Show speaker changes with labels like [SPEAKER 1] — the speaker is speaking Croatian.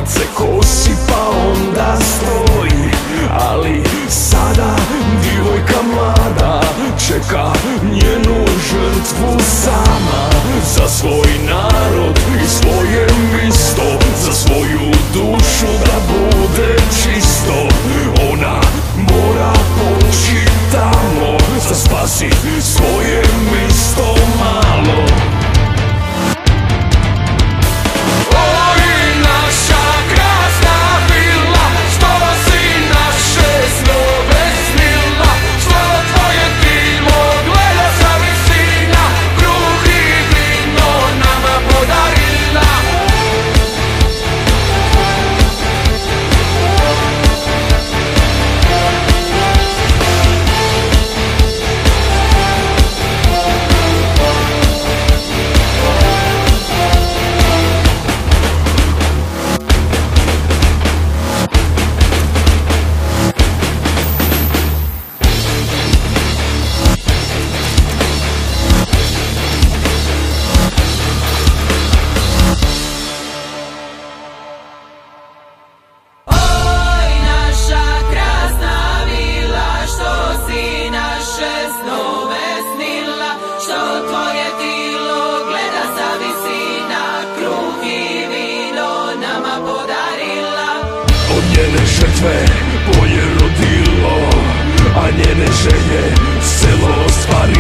[SPEAKER 1] kad se kosi pa onda stoji. Ali sada djevojka mlada čeka njenu žrtvu sama. Za svoj narod i svoje misto, za svoju dušu da bude čisto. Ona mora poći tamo da spasi svoje misto malo. Njene žrtve polje rodilo, a njene želje selo ostvarilo.